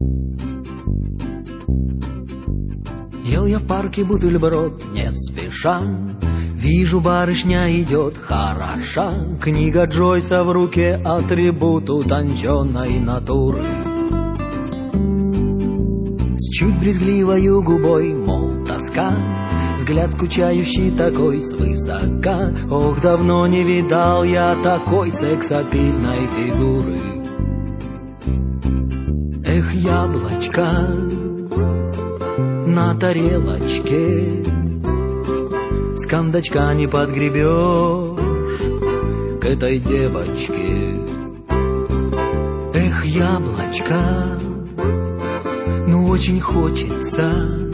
Ел я в парке бутерброд не спеша, вижу, барышня идет хороша, книга Джойса в руке, атрибут утонченной натуры. С чуть брезгливою губой, мол, тоска, взгляд скучающий такой свысока. Ох, давно не видал я такой сексапильной фигуры. Эх, яблочко на тарелочке, с кондачка не подгребешь к этой девочке. Эх, яблочко, ну очень хочется,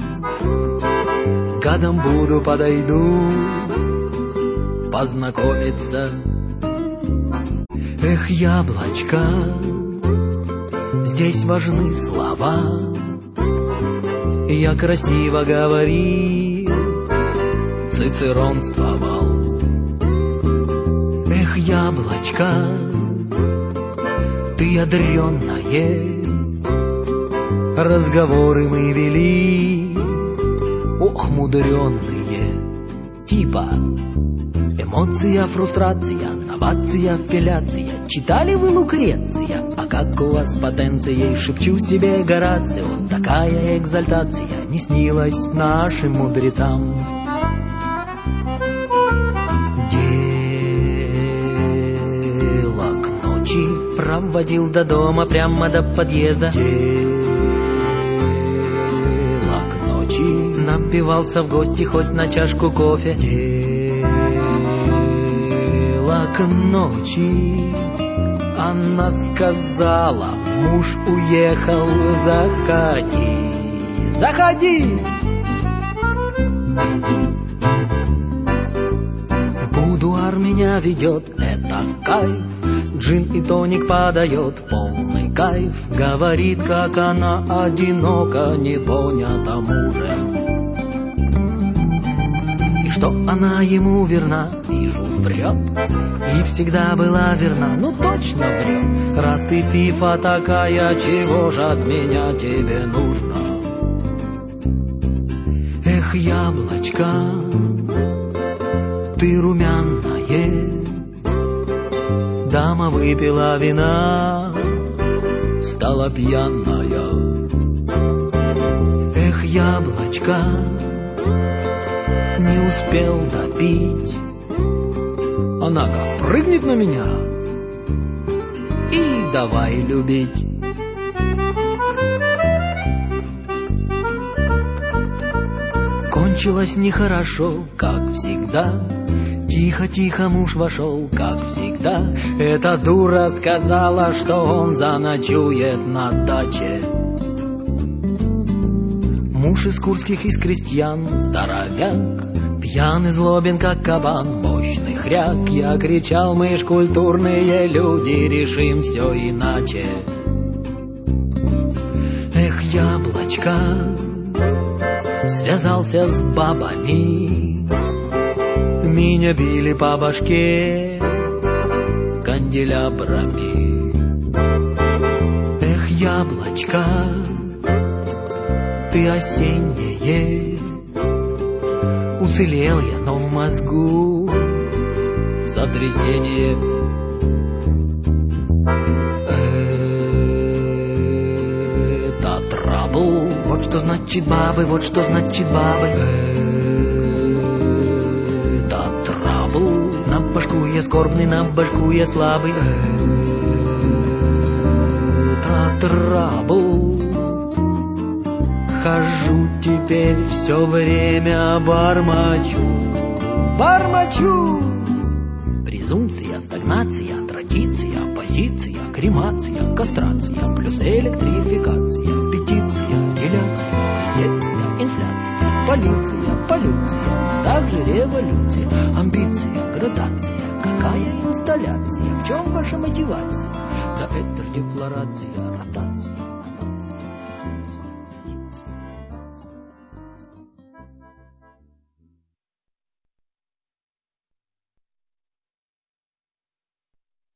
годом буду, подойду познакомиться. Эх, яблочко, здесь важны слова, я красиво говорил, цицеронствовал. Эх, яблочко, ты ядреное, разговоры мы вели, ох, мудреные, типа эмоция, фрустрация, новация, апелляция. Читали вы Лукреция? А как у вас с потенцией? Шепчу себе Горацио, такая экзальтация не снилась нашим мудрецам. Дело к ночи проводил до дома, прямо до подъезда. Дело к ночи напивался в гости хоть на чашку кофе. Дело к ночи она сказала, муж уехал, заходи, заходи. Будуар меня ведет, это кайф, джин и тоник подает, полный кайф. Говорит, как она одинока, не понята мужем, и что она ему верна. Вижу, врет, и всегда была верна, ну точно врет. Раз ты фифа такая, чего же от меня тебе нужно? Эх, яблочко, ты румяное, дама выпила вина, стала пьяная. Эх, яблочко, не успел допить, она как прыгнет на меня и давай любить. Кончилось нехорошо, как всегда. Тихо-тихо муж вошел, как всегда. Эта дура сказала, что он заночует на даче. Муж из курских, из крестьян, здоровяк, пьяный, злобен, как кабан, мощный хряк. Я кричал, мы ж культурные люди, решим все иначе. Эх, яблочко, связался с бабами, меня били по башке канделябрами. Эх, яблочко, ты осеннее, уцелел я, но в мозгу сотрясение. Это трабл, вот что значит бабы, вот что значит бабы. Это трабл, на башку я скорбный, на башку я слабый. Это трабл, хожу теперь все время бормочу, бормочу. Презумпция, стагнация, традиция, позиция, кремация, кастрация, плюс электрификация, петиция, реляция, секция, инфляция, полиция, полюция, также революция, амбиция, градация, какая инсталляция, в чем ваша мотивация? Да это ж декларация, ротация.